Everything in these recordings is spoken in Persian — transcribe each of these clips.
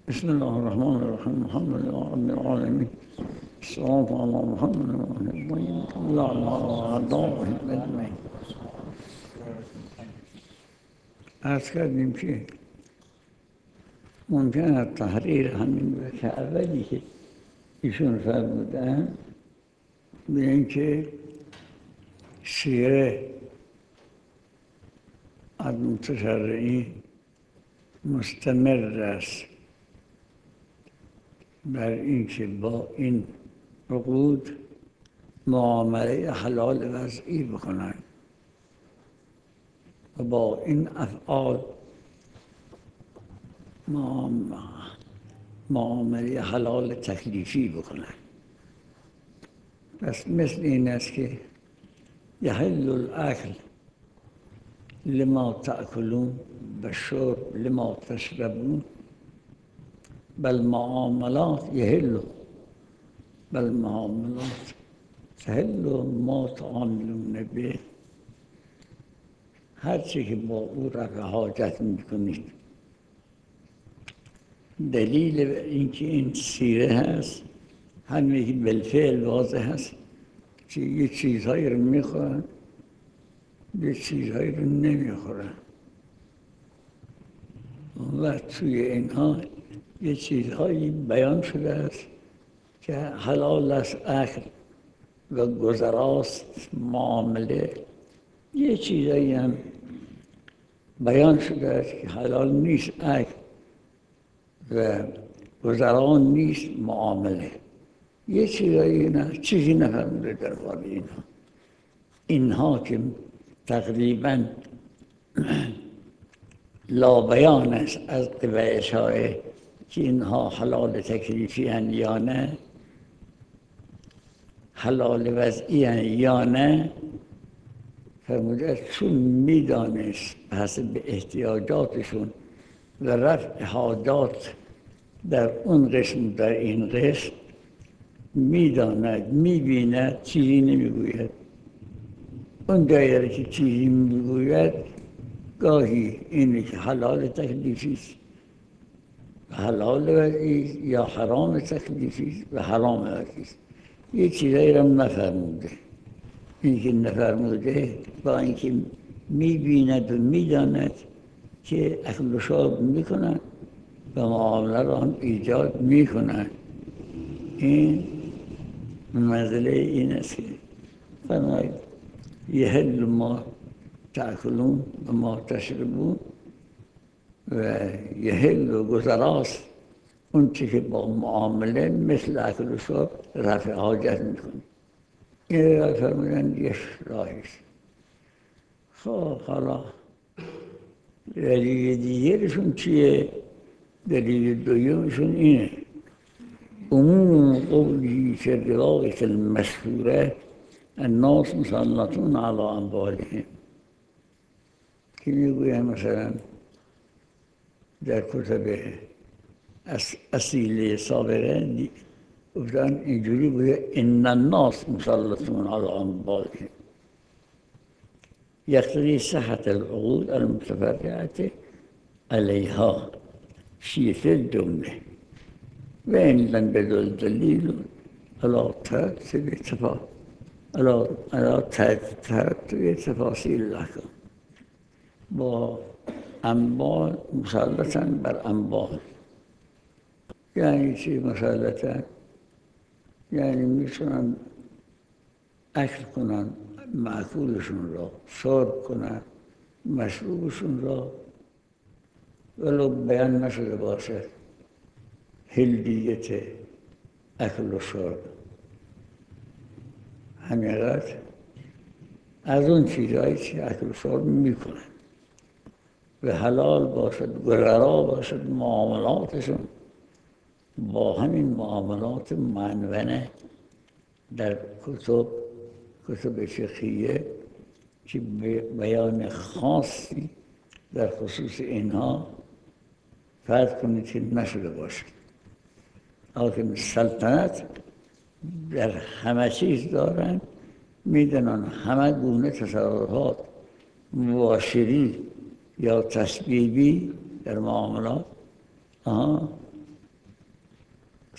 بسم الله الرحمن الرحیم الحمد لله رب العالمین الصلاة على محمد وآله الطیبین الله اجمعین. عرض کردیم که ممکن است تحریر همین بیت اولی که ایشون فرمودن به اینکه سیره از متشرعی مستمر است بر اینکه با این عقود معامله حلال وضعی بکنند و با این افعال معامله حلال تکلیفی بکنند. پس مثل این است که یحل الاکل لما تأکلون و شرب لما تشربون بل معاملات یحل بل معاملات تحل ما تعاملون به. هرچی که با او رفع حاجت میکنید دلیل اینکه این سیره هست همین که بالفعل واضح هست که یه چیزهایی رو میخورن یه چیزهایی رو نمیخورن و توی اینها یه چیزهایی بیان شده است که حلال است اکل و گذراست معامله. یه چیزایی هم بیان شده است که حلال نیست اکل و گذران نیست معامله. یه چیزایی نه چیزی نفهمیده در باره اینها که تقریباً لابیان است از قبل اشاره که اینها حلال تکلیفی هن یا نه، حلال وضعی هن یا نه. فرموده چون میدانست حسب احتیاجاتشون و رفع حاجات در اون قسم در این قسم میداند میبیند چیزی نمیگوید. اون جایی که چیزی میگوید گاهی اینه که حلال تکلیفی است و حلال وضعی یا حرام تکلیفی و حرام وضعی است. یه چیزایی را نفرموده. این که نفرموده با اینکه میبیند و میداند که اکل و شرب میکنند و معامله را هم ایجاد میکنند. این مسئله این است که فرماید یحل ما تأکلون و ما تشربون و یحل و گذراست اون چی که با معامله مثل اکل و شرب رفع حاجت میکنه. این را فرمودن یک راهیست. خب حالا دلیل دیگرشون چیه؟ دلیل دویمشون اینه عموم قولی فی الروایة المشهوره الناس مسلطون علی اموالهم که میگویم مثلا در کتب اصیل سابقه گفتن اینجوری بوده ان الناس مسلطون علی اموالهم یقتضی صحة العقود المتفرعة علیها فی الجمله و ان لم يدل دلیل علی ترتیب تفاصیل الاحکام. با اموال مسلطن بر اموال یعنی چی مسلطن؟ یعنی میتونن اکل کنن معقولشون را، شرب کنن مشروبشون را، ولو بیان نشده باشه حلیت اکل و شرب. همینقدر از اون چیزهایی که اکل و شرب میکنن و حلال باشد گذرا باشد معاملاتشون با همین معاملات منونه در کتب فقهیه که بیان خاصی در خصوص اینها فرض کنید که نشده باشد. حاکم سلطنت در همه چیز دارن، میدونن همه گونه تصرفات مباشری یا تسبیبی در معاملات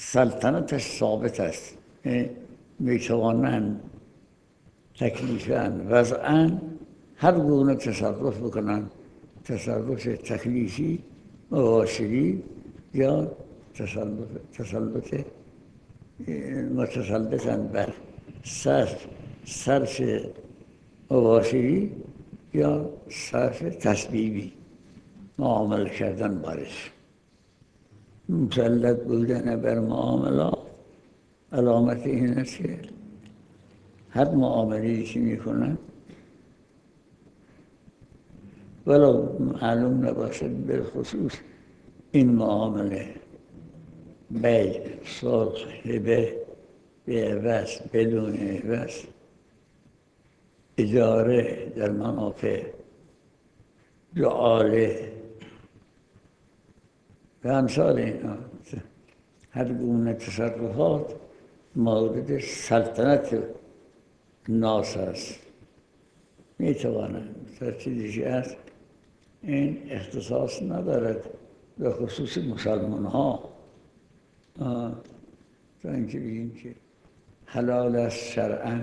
سلطنتش ثابت است، میتوانند تکلیفاً وضعاً هر گونه تصرف بکنن، تصرف تکلیفی مباشری یا تسلط متسلطن بر صرف مباشری یا صرف تسبیبی معامله کردن بارش. مسلط بودن بر معاملات علامت این است که هر معامله‌ای که میکنن ولو معلوم نباشد بالخصوص این معامله بیع، صلح، هبه، بعوض، بدون عوض، اجاره در منافع، جعاله و امثال اینا، هر گونه تصرفات مورد سلطنت ناس است. میتوانند در چیزی که هست این اختصاص ندارد به خصوص مسلمان ها، تا اینکه بگیم که حلال است شرعاً،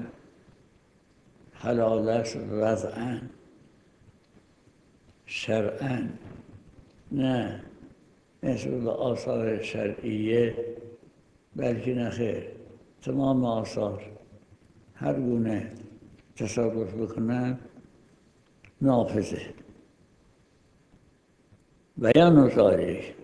حلال است وضعاً، شرعاً نه مثل آثار شرعیه، بلکه نخیر تمام آثار هر گونه تصرف بکنن نافذه. بیان ذلك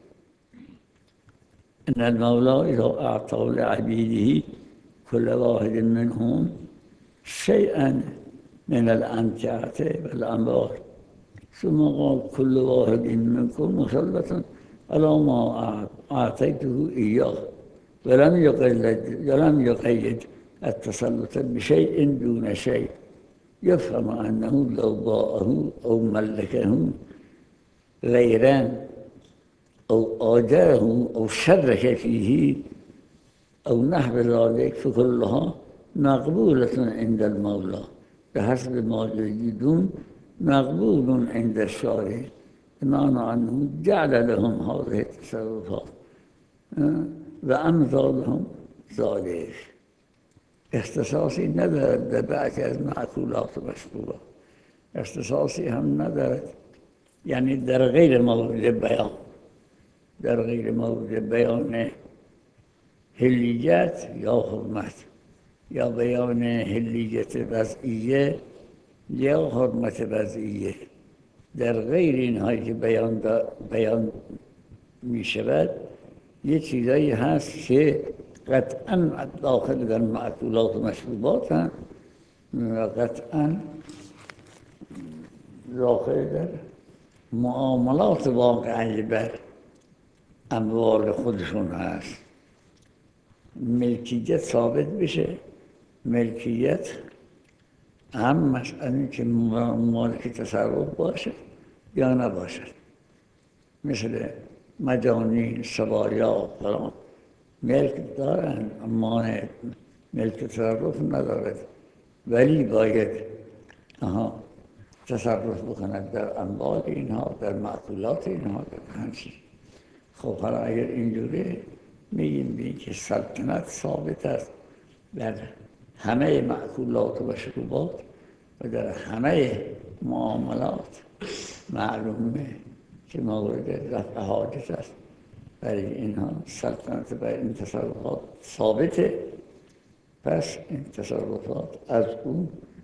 ان المولى اذا اعطى لعبيده كل واحد منهم شيئا من الامتعه والاموال ثم قال كل واحد منكم مسلط على ما اعطيته اياه ولم يقيد التسلط بشيء دون شيء، يفهم انه لو باعه او ملكه غيرا أو آجره أو شرك فيه أو نحو ذلك فكلها مقبولة عند المولى بحسب ما يجدون مقبول عند الشارع، بمعنى أنه جعل لهم هذه التصرفات وأمضى لهم ذلك. اختصاصی ندارد در بعضی از معقولات و مشروبات، اختصاصی هم ندارد، یعنی در غیر مورد بیان، در غیر مورد بیان حلیت یا حرمت یا بیان حلیت وضعیه یا حرمت وضعیه، در غیر اینهایی که بیان می شود یه چیزایی هست که قطعاً داخل در معقولات و مشروبات هم و قطعاً داخل در معاملات واقعی بر اموال خودشون هست. ملکیت ثابت بشه، ملکیت هم مسئله که مالک تصرف باشه یا نباشد، مثل مجانین، سوایا فلان ملک دارن اما ملک تصرف ندارد، ولی باید تصرف بکند در اموال اینها، در معقولات اینها، در همچین. خب حالا اگر اینجوری میگیم که سلطنت ثابت است در همه معقولات و مشروبات و در همه معاملات، معلومه که مورد رفع حاجت است، برای اینها سلطنت بر این تصرفات ثابته. پس این تصرفات از اون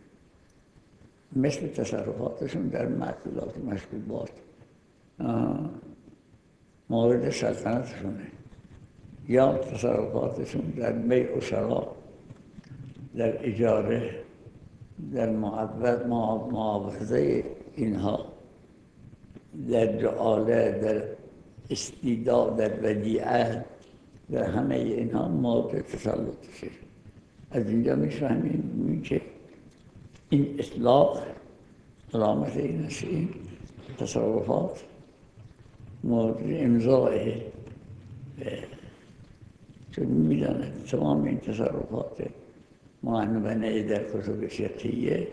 مثل تصرفاتشون در معقولات و مشروبات مورد سلطنتشونه، یا تصرفاتشون در بیع و شرا، در اجاره، در معاوضه اینها، در جعاله، در استیداد، در ودیعه، در همه اینها مورد تسلطشه. از اینجا میفهمیم که این اطلاق علامت این است، این تصرفات مورد امضای، چون میداند تمام این تصرفات معنونه در کتب فقهیه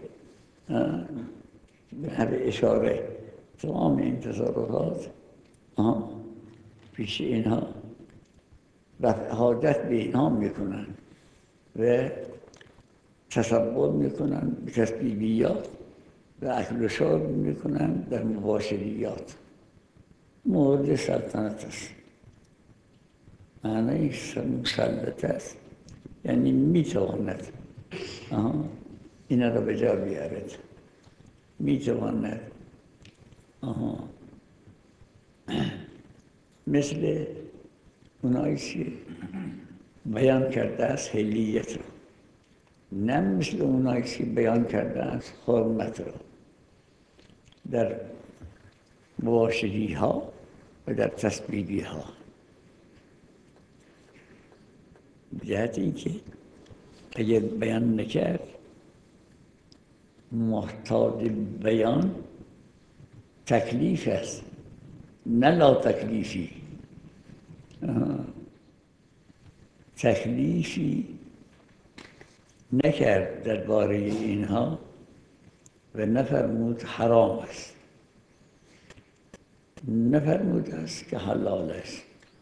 به هر اشاره، تمام این تصرفات پیش اینها رفع حاجت به اینها میکنن و تصور میکنن به تسبیحیات و اکل و شرب میکنن در مباشریات. مورد سلطنت است، معنی مسلط است، یعنی میتواند اینا را به جا بیارد، میتواند مثل اونایی که بیان کرده است حلیت را، نه مثل اونایی که بیان کرده است حرمت را در مباشری ها و در تسبیحی ها. جهت این که اگر بیان نکرد محتاج بیان تکلیف است، نه لا تکلیفی. تکلیفی نکرد درباره اینها و نفرمود حرام است، نفرمود است که حلال است.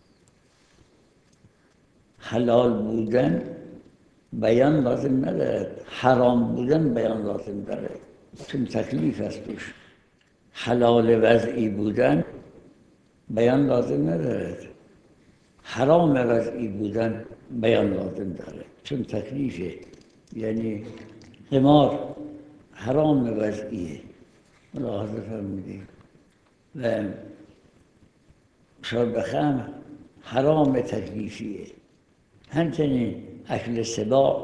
حلال بودن بیان لازم ندارد، حرام بودن بیان لازم دارد، چون تکلیف است توش. حلال وضعی بودن بیان لازم ندارد، حرام وضعی بودن بیان لازم دارد، چون تکلیفه. یعنی قمار حرام وضعیه، ملاحظه فرمودید، و شرب خمر حرام تکلیفیه. همچنین اکل سباع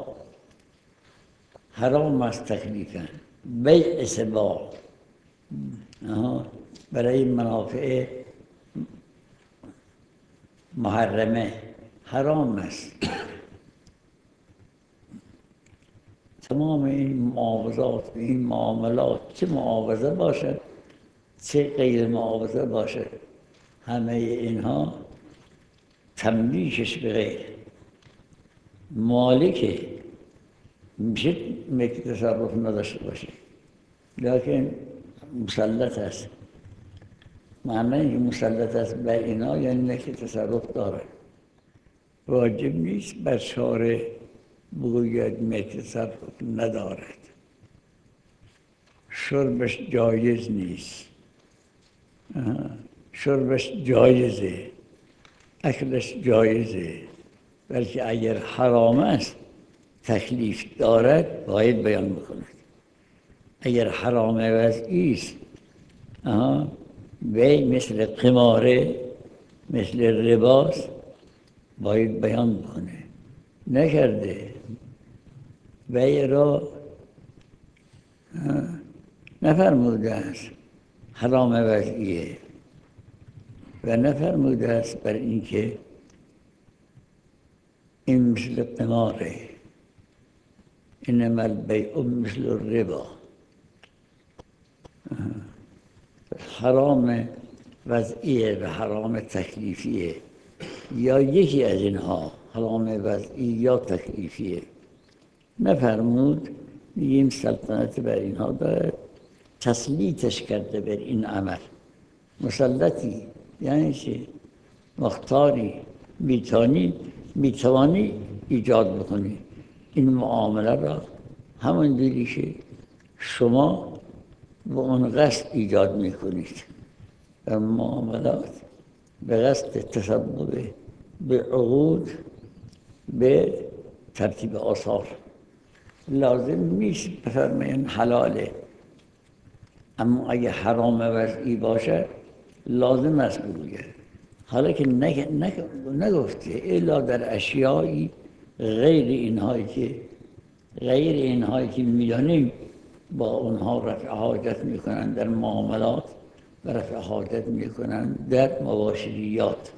حرام است تکلیفاً. بیع سباع برای منافع محرمه حرام است. تمام این معاوضات، این معاملات، چه معاوضه باشد چه غیر معاوضه باشد، همه اینها تملیکش به غیر مالک میشه که تصرف نداشته باشه، لیکن مسلط است. معنی اینکه مسلط است بر اینا یعنی نه که تصرف داره. واجب نیست بر شارع بگوید می تصرف ندارد. شربش جایز نیست، شربش جایزه، اکلش جایزه، بلکه اگر حرام است تکلیف دارد باید بیان بکند. اگر حرام وضعی است وی مثل قماره، مثل رباست، باید بیان بکنه، نکرده. وی را نفرموده است حرام وضعیه و نفرموده است بر اینکه این مثل قماره، انما البیع مثل الربا. حرام وضعیه و حرام تکلیفیه، یا یکی از اینها حرام وضعی یا تکلیفیه. نفرمود این سلطنت بر اینها دارد، تسلیطش کرده بر این عمل. مسلطی یعنی چه؟ مختاری میتوانی ایجاد بکنی این معامله را، همون دیدی که شما با اون قصد ایجاد میکنید و معاملات به قصد تسبب به عقود، به ترتیب آثار. لازم نیست بفرمایین حلاله، اما اگه حرام وضعی باشه لازم است بگوید. حالا که نگفته الا در اشیایی غیر اینهایی که میدانیم با اونها رفع حاجت میکنن در معاملات و رفع حاجت میکنن در مباشریات.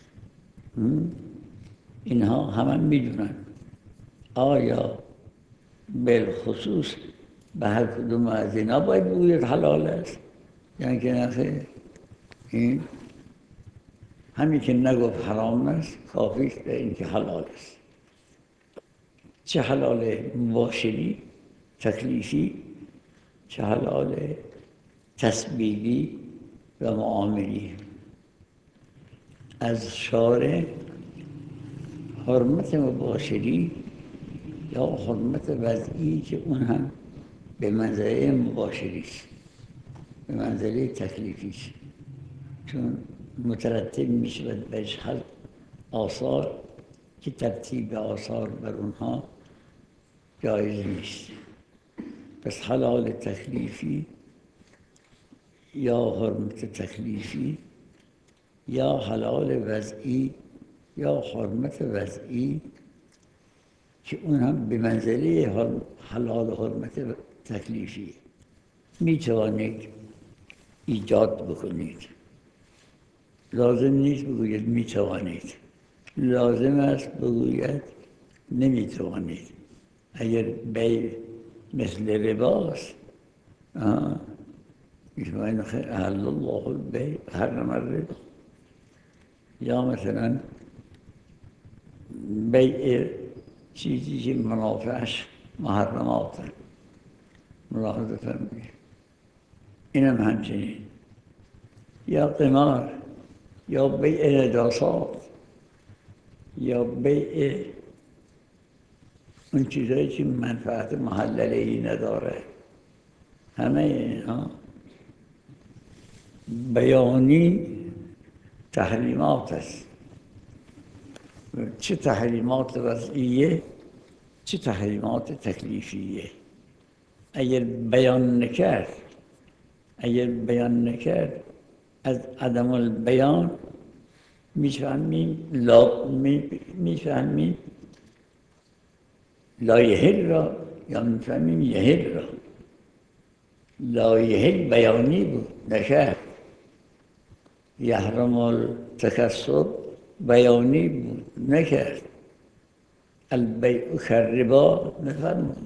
اینها همه میدونن. آیا بالخصوص به هر کدوم از اینا باید بگوید حلال است؟ یعنی که نخیر، این همین که نگفت حرام است کافی است به این که حلال است. چه حلال مباشری تکلیفی، چه حلال تسبیبی و معاملی. از شارع حرمت مباشری یا حرمت وضعی که اون هم به منزله مباشری است، به منزله تکلیفی است، چون مترتب میشود برش آثار که ترتیب آثار بر اونها جایز نیست. پس حلال تکلیفی یا حرمت تکلیفی یا حلال وضعی یا حرمت وضعی که اون هم به منزله حلال و حرمت تکلیفی می توانید ایجاد بکنید. لازم نیست بگوید می توانید، لازم است بگوید نمی توانید. اگر بیع مثل رباست می‌فرمایند احل الله البیع حرم الربا، یا مثلا بیع چیزی که منافعش محرمات ملاحظه فرمایید، اینم همچنین، یا قمار یا بیع نجاسات یا بیع اون چیزایی که منفعت محلله‌ای نداره، همه اینا بیانی تحریمات است. چه تحریمات وضعیه چه تحریمات تکلیفیه. اگر بیان نکرد از عدم البیان میفهمیم لا یحل را یا میفهمیم یحل را. لا یحل بیانی بود نکرد، یحرم التکسب بیانی بود نکرد، البیع کالربا نفرمود،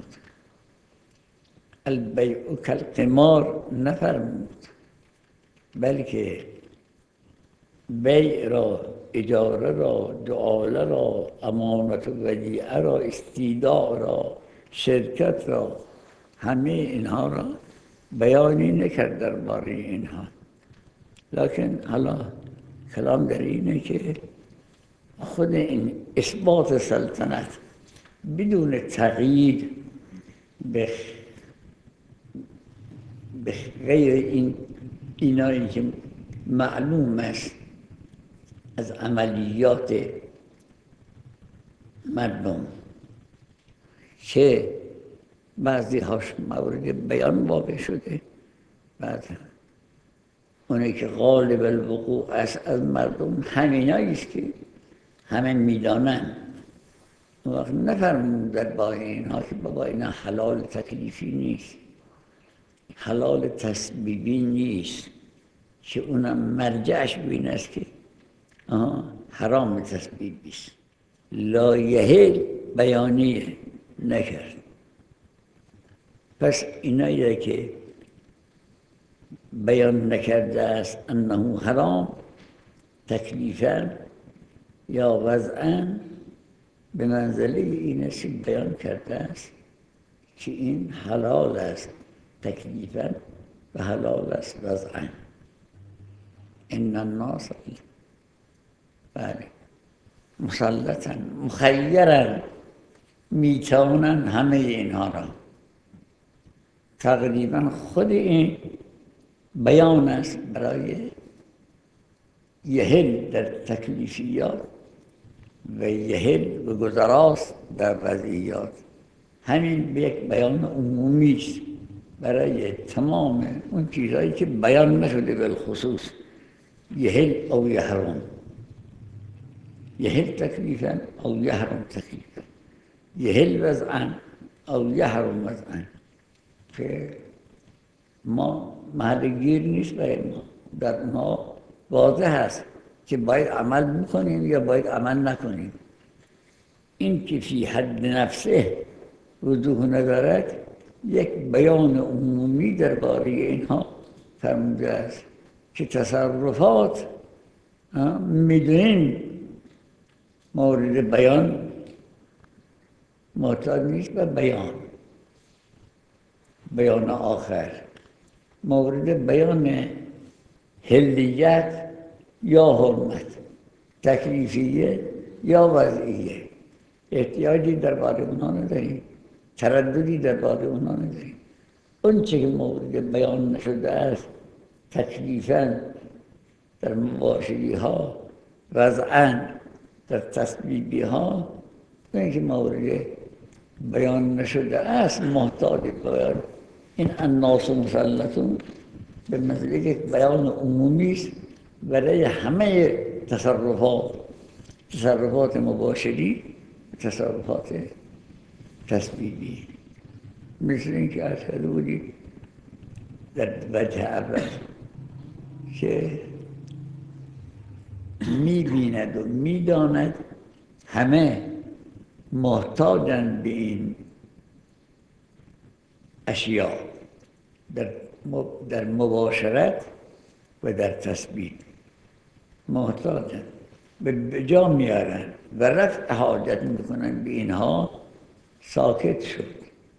البیع کالقمار نفرمود، بلکه بیع را، اجاره را، دعاله را، امانت و ودیعه را، استیداع را، شرکت را، همه اینها را بیانی نکرد درباره اینها. لکن حالا کلام در اینه که خود این اثبات سلطنت بدون تقیید به غیر اینایی که معلوم است از عملیات مردم که بعضی هاش مورد بیان واقع شده، بعد اونی که غالب الوقوع است از مردم همینایی است که همه میدانن. اون وقت نفرمون در باره اینها که بابا اینا حلال تکلیفی نیست، حلال تسبیبی نیست، که اونم مرجعش بین است که حرام تسبیبی است. لا یحل بیانیه نکرد. پس اینایی که بیان نکرده است انه حرام تکلیفاً یا وضعاً، به منزله این است که بیان کرده است که این حلال است تکلیفاً و حلال است وضعاً. ان الناس بله مسلطاً مخیراً میتوانند همه اینها را. تقریباً خود این بیان است برای یحل در تکلیفیات و یحل و گذراست در وضعیات. همین به یک بیان عمومی است برای تمام اون چیزهایی که بیان نشده بالخصوص. یحل او یحرم، یحل تکلیفاً او یحرم تکلیفاً، یحل وضعاً او یحرم وضعاً. که ما محل گیر نیست برای ما، در ما واضح است که باید عمل بکنیم یا باید عمل نکنیم. این که فی حد نفسه وضوح ندارد، یک بیان عمومی درباره اینها فرموده است که تصرفات میدونین مورد بیان معتاد نیست و بیان آخر مورد بیان حلیت یا حرمت، تکلیفیه یا وضعیه. احتیاجی درباره اونها نداریم، ترددی درباره اونها نداریم. اون چه که مورد بیان نشده است تکلیفاً در مباشری ها، وضعاً در تسبیبی ها، اون که مورد بیان نشده است محتاج بیان. این الناس مسلطون به منزله یک بیان عمومی است برای همه تصرفات مباشری، تصرفات تسبیبی. مثل اینکه عرض کرده بودی در وجه اول که می‌بیند و می‌داند همه محتاجند به این اشیاء در مباشرت و در تسبیح محتاجند، به جا میارن و رفع حاجت میکنن به اینها. ساکت شد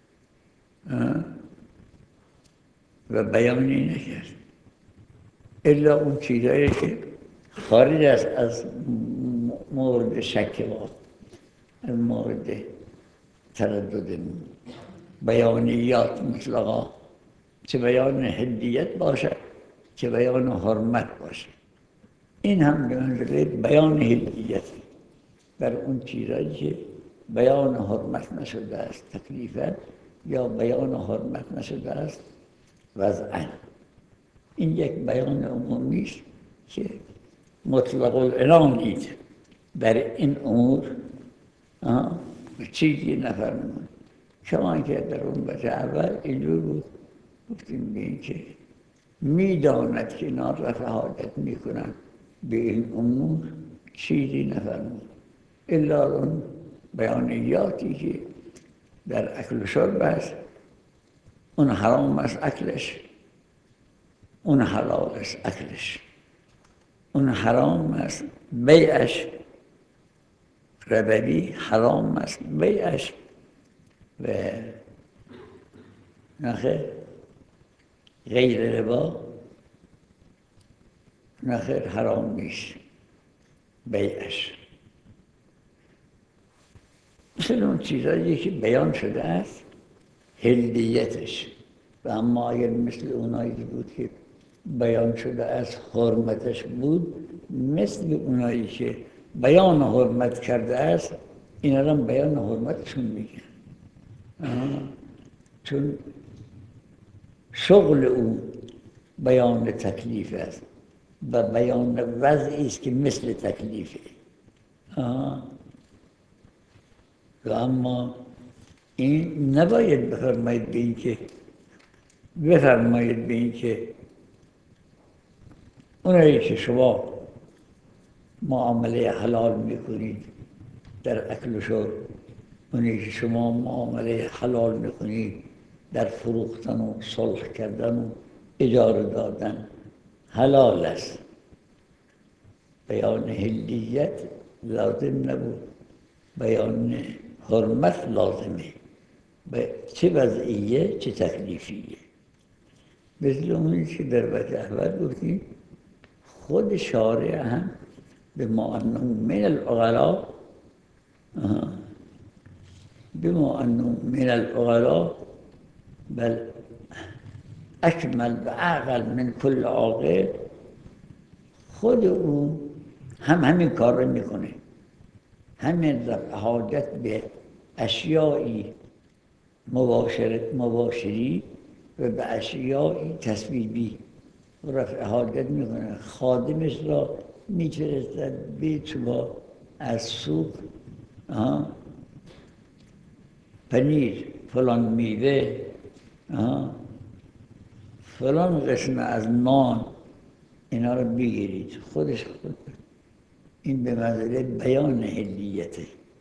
و بیانی نکرد الا اون چیزایی که خارج است از مورد شک ما، از مورد تردد بیانیات مطلقا، چه بیان حدیت باشد چه بیان حرمت باشد. این هم به منزله بیان حدیت در اون چیزایی که بیان حرمت نشده است تکلیفاً یا بیان حرمت نشده است وضعاً. این یک بیان عمومی است که مطلق العنانید در این امور چیزی نفرمود. کما که در اون وجه اول اینجور بود، گفتیم به این که میداند که اینا رفع حاجت میکنن به این امور چیزی نفرمود الا اون بیانیاتی که در اکل و شرب است. اون حرام است اکلش، اون حلال است اکلش. اون حرام است بیعش، ربوی حرام است بیعش و نخیر غیر ربا نخیر حرام نیست بیعش. مثل اون چیزایی که بیان شده است حلیتش، و اما اگر مثل اونایی بود که بیان شده است حرمتش بود، مثل اونایی که بیان حرمت کرده است اینا را بیان حرمتشون میگن، چون شغل او بیان تکلیف است و بیان وضعی است که مثل تکلیفه. و اما این نباید بفرمایید به این که اونایی که شما معامله حلال میکنید در اکل و شرب، اونایی که شما معامله حلال میکنید در فروختن و صلح کردن و اجاره دادن حلال است. بیان حلیت لازم نبود، بیان حرمت لازمه، چه وضعیه چه تکلیفیه. مثل اونی که در وجه اول گفتیم خود شارع هم بما انه من العقلاء بل اکمل و اعقل من کل عاقل، خود او هم همین کار رو میکنه، همین رفع حاجت به اشیایی مباشری و به اشیایی تسبیبی رفع حاجت میکنه. خادمش را میفرستد به شما از سوق پنیر، فلان میوه، فلان قسم از نان، اینا رو بگیرید. خود این به منزله بیان حلیته،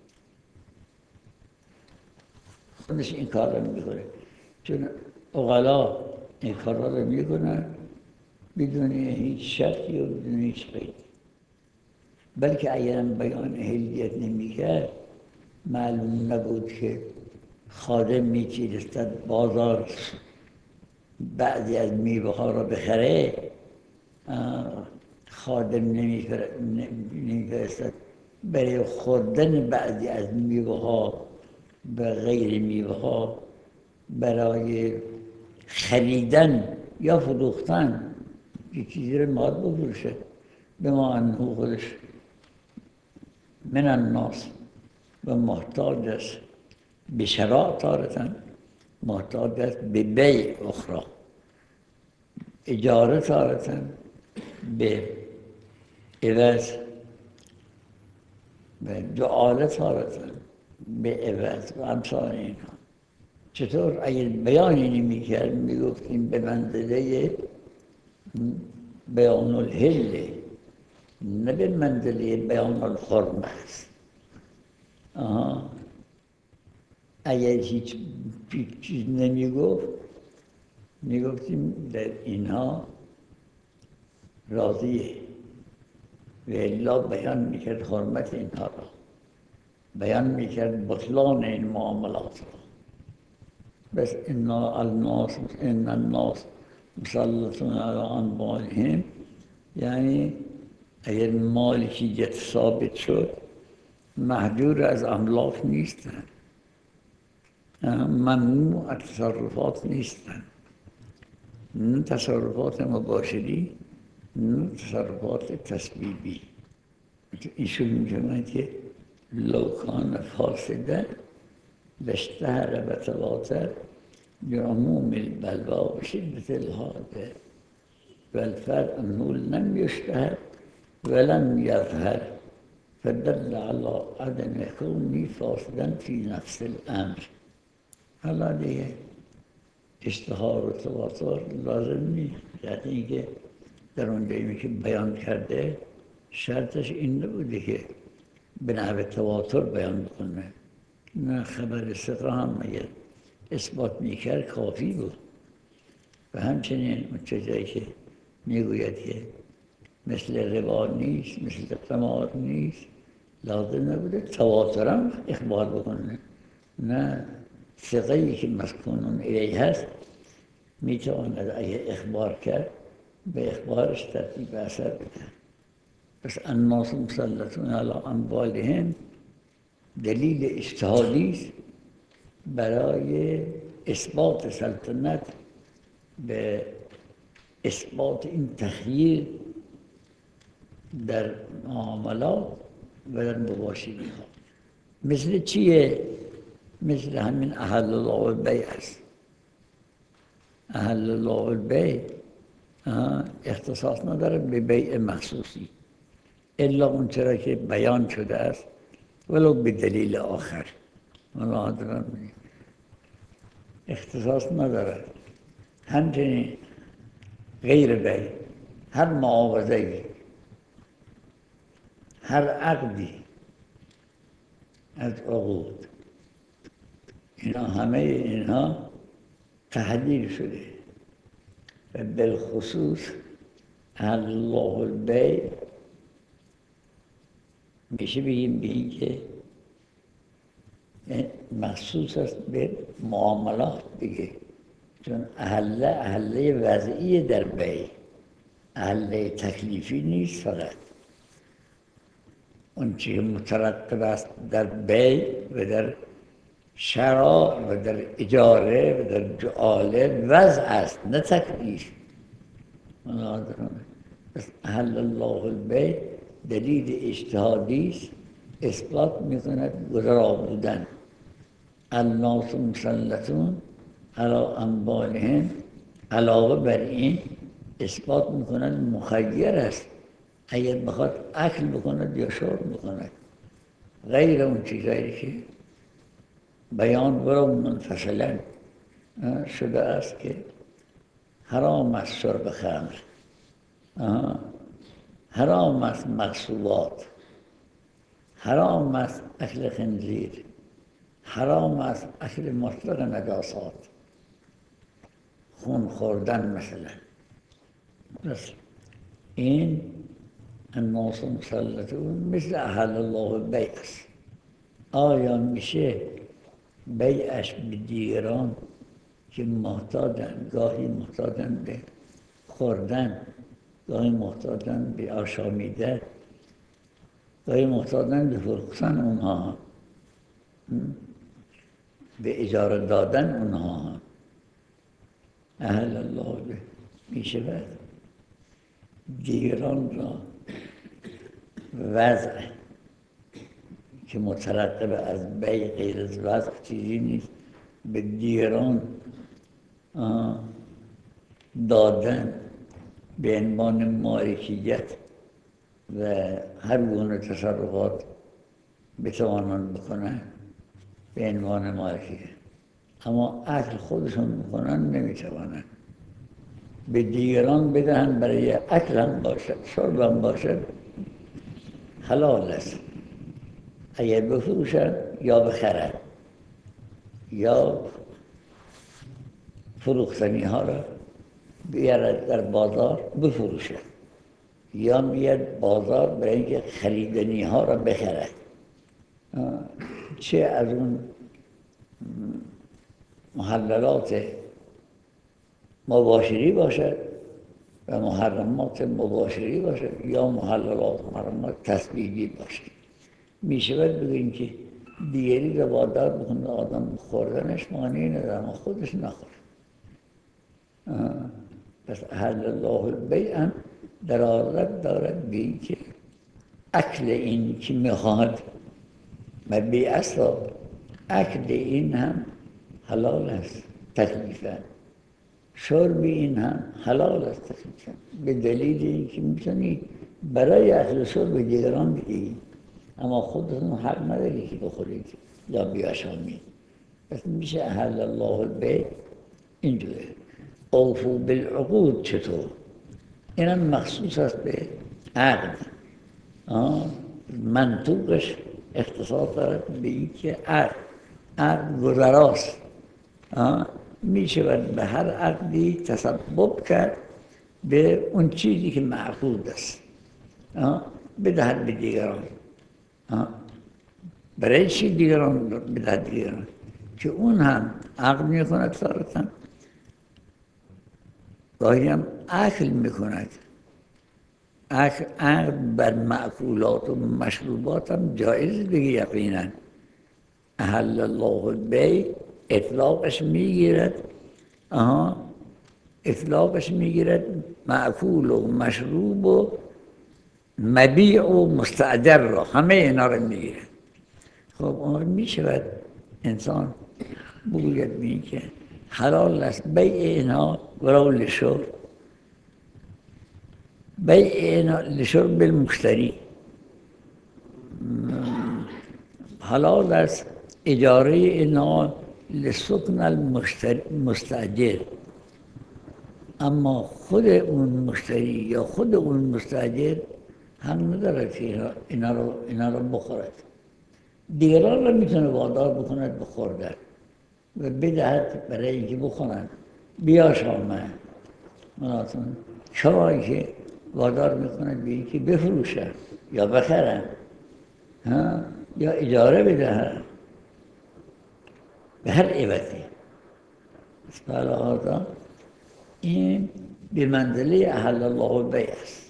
خودش این کار رو میکنه. چون عقلا این کار رو میکنن بدون هیچ شرطی و بدون هیچ قیدی. بلکه اگر بیان حلیت نمیکرد معلوم نبود که خادم میفرستد بازار بعضی از میوه ها را بخره، خادم نمیفرستد برای خوردن بعضی از میوه ها و غیر میوه ها، برای خریدن یا فروختن یه چیزی رو ماد بفروشه، به ما انه خودش من الناس و محتاج است به شراء تارتن، محتاج است به بیع اخرى، اجاره تارتن به عوض و جعاله تارتن به عوض و امثال اینها. چطور اگر بیانی نمی‌کرد میگفتیم به منزله بیان الحل، نه به منزله بیان الحرمه است. اگر هیچ چیز نمیگفت میگفتیم در اینها راضیه و الا بیان میکرد حرمت اینها را، بیان میکرد بطلان این معاملات را. بس ان الناس مسلطون علی اموالهم، یعنی اگر مالکیت ثابت شد محجور از املاک نیستن، ممنوع از تصرفات نیستن، نه تصرفات مباشری نه تصرفات تسبیبی. ایشون میگن که لوکان فاسده بشتهر و تواتر بعموم البلوا و شدت الحاده و الفرع انه لم يشتهر ولم يظهر فدل على عدم كونه فاسدا في نفس الامر. حالا دیگه اشتهار و تواتر لازم نیست، یعنی اینکه در اونجایی که بیان کرده شرطش این نبوده که به نحو تواتر بیان بکنه، نه خبر ثقه هم اگر اثبات میکرد کافی بود. و همچنین اون چیزایی که میگوید که مثل ربا نیست، مثل قمار نیست، لازم نبوده تواتر هم اخبار بکنه، نه ثقه‌ای که مسکون الیه هست میتواند اگر اخبار کرد به اخبارش ترتیب اثر بده. پس الناس مسلطون علی اموالهم دلیل اجتهادی است برای اثبات سلطنت، به اثبات این تخییر در معاملات و در مباشری ها. مثل چیه؟ مثل همین احل الله البیع است. احل الله البیع اختصاص نداره به بیع مخصوصی الا اون چرا که بیان شده است ولو به دلیل آخر، اختصاص نداره. همچنین غیر بیع، هر معاوضه‌ای، هر عقدی از عقود، همه اینها تحلیل شده و بالخصوص احل الله البیع میشه بگیم به این که مخصوص است به معاملات دیگه، چون اهله وضعی در بیع، اهله تکلیفی نیست. فقط اون چیز مترتب است در بیع و در شراء و در اجاره و در جعاله وضع است، نه تکلیف. پس احل الله البیع دلیل اجتهادی است، اثبات میکند گذرا بودن. الناس مسلطون علی اموالهم، علاوه بر این اثبات میکند مخیر است، اگر بخواد اکل بکند یا شرب بکند، غیر اون چیزایی که بیان برای منفصلا شده است که حرام است شرب خمر، حرام است مغصوبات، حرام است اکل خنزیر، حرام است اکل مطلق نجاسات، خون خوردن مثلا. بس این الناس مسلطون مثل احل الله البیع است. آیا میشه بیعش به دیگران که محتاجن، گاهی محتاجن به خوردن، گاهی محتاجن به آشامیدن، گاهی محتاجن بفروختن اونها، به اجاره دادن اونها. اهل الله به می شود دیگران را وضع که مترقب از بیع غیر از وضع چیزی نیست، به دیگران دادن به عنوان مالکیت و هر گونه تصرفات بتوانند بکنن به عنوان مالکیت، اما اکل خودشون میکنن نمیتوانن. به دیگران بدهن برای اکل هم باشد شرب هم باشد حلال است. اگر بفروشن یا بخرن یا فروختنی ها را بیارد در بازار بفروشد یا بیاد بازار برای اینکه خریدنی ها را بخرد. چه از اون محللات مباشری باشد و محرمات مباشری باشد یا محللات و محرمات تسبیبی باشد. می شود بگوییم که دیگری را وادار بکنه آدم خوردنش مانعی نداره اما خودش نخوره. پس احل الله البیع هم دلالت دارد به این که اکل این که میخواهد و بیع اصلا اکل این هم حلال است تکلیفاً، شرب این هم حلال است تکلیفاً، به دلیل اینکه میتونی برای اکل شرب دیگران بدهی اما خودتون حق نداری که بخورید یا بیاشامید. پس میشه احل الله البیع اینجوره. اوفوا بالعقود چطور؟ اینم مخصوص است به عقد. منطوقش اختصاص دارد به این که عقد گذراست. می شود به هر عقدی تسبب کرد به اون چیزی که معقود است بدهد به دیگران. برای چی دیگران بدهد دیگران؟ که اون هم عقد می کند تارتاً، گاهی هم اکل می کند. عقد بر معقولات و مشروبات هم جایز دیگه. یقینا احل الله البیع اطلاقش میگیرد معقول و مشروب و مبیع و مستأجر را، همه اینا را میگیرد. خب اون می شود انسان بگوید بین که حلال است بیع اینها ولو لشرب، بیع اینها لشرب بالمشتری، حلال است اجاره اینها لسکن المستأجر، اما خود اون مشتری یا خود اون مستأجر هم ندارد که اینا رو بخورد. دیگران را میتونه وادار بکند بخوردن و بدهد برای اینکه بخورن بیاشامن. مناتون چرا که وادار میکند به اینکه بفروشن یا بخرن یا اجاره بدهن به هر عوضی. لذا این به منزله احل الله البیع است.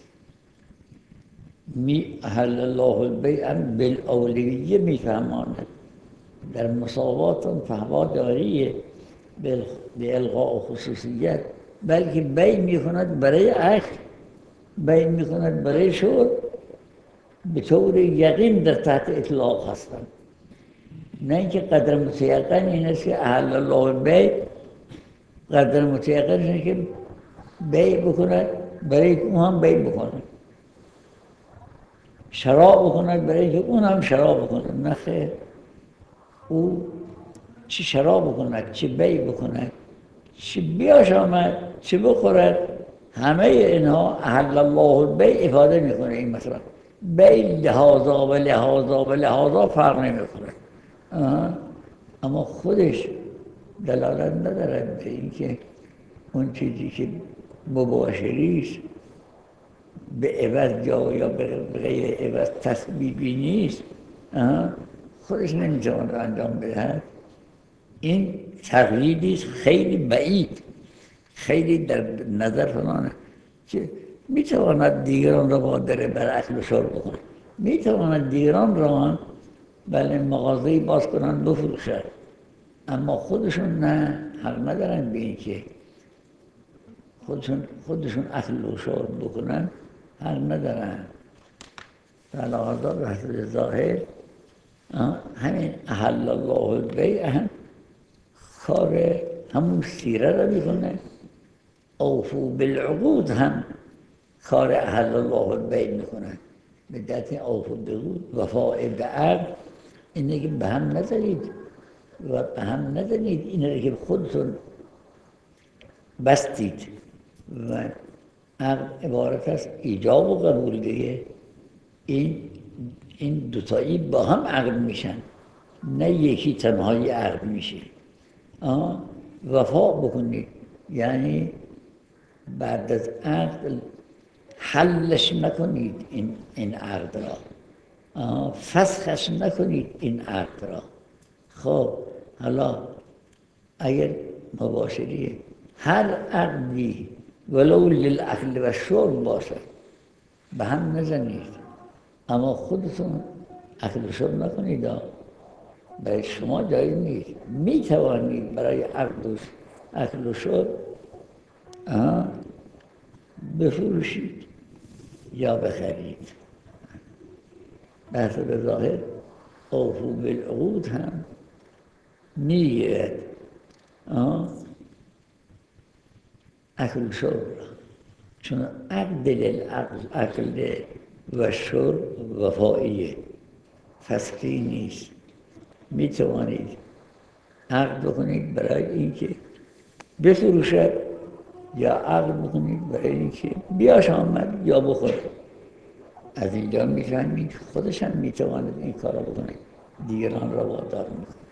احل الله البیع بالاولیه میفهماند، در مساوات فهوا داریه به الغاء و خصوصیت، بلکه بیع میکند برای اکل، بیع میکند برای شرب، به طور یقین در تحت اطلاق هستند. نه اینکه قدر متیقن این است که احل الله البیع، قدر متیقن اینه که بیع بکند برای اون هم بیع بکند، شراب بکند برای که اون هم شراب بکند. نه خیر، او چه شراب بکند، چه بیع بکند، چه بیاشامد، چه بخورد، همه اینها احل الله البیع افاده میکنه. این مثلا بیع لحاظا و لحاظا و لحاظا فرق نمیکنه، اما خودش دلالت ندارد به اینکه اون چیزی که مباشری است به عوض یا به غیر عوض تسبیبی نیست، خودش نمیتواند انجام بدهد. این تقلیدی است خیلی بعید، خیلی در نظر فلانه که میتواند دیگران را وادار بر اکل و شرب بکنه. میتواند دیگران را هم بله مغازه‌ای باز کنن بفروشد، اما خودشون نه، حق ندارن به این که خودشون اکل و شرب بکنن، حق ندارن. فلهذا به حسب ظاهر همین احل الله البیع هم کار همون سیره را میکنه، اوفو بالعقود هم کار احل الله البیع میکنه. به جهت اوفو بالعقود، وفاء به عقد، اینه که به هم نزنید و به هم نزنید، اینه که خودتون بستید و عقد عبارت است ایجاب و قبول دیگه. این دوتایی با هم عقد میشن، نه یکی تنهایی عقد میشه. وفا بکنید یعنی بعد از عقد حلش نکنید این عقد را، فسخش نکنید این عقد را. خب حالا اگر مباشری هر عقدی ولو للاکل و شرب باشد به هم نزنید، اما خودتون اکل و شرب نکنید، برای شما جایی نیست. می توانید برای اکل و شرب بفروشید یا بخرید. به حسب ظاهر اوفو بالعقود هم میگیرد اکل و شرب را، چون عقد للاکل و شرب وفاییه، فسخی نیست. می توانید عقد بکنید برای اینکه بفروشد یا عقد بکنید برای اینکه بیاش آمد یا بخورد. از اینجا میفهمید خودش هم میتواند این کار بکنه، دیگران را وادار میکنه.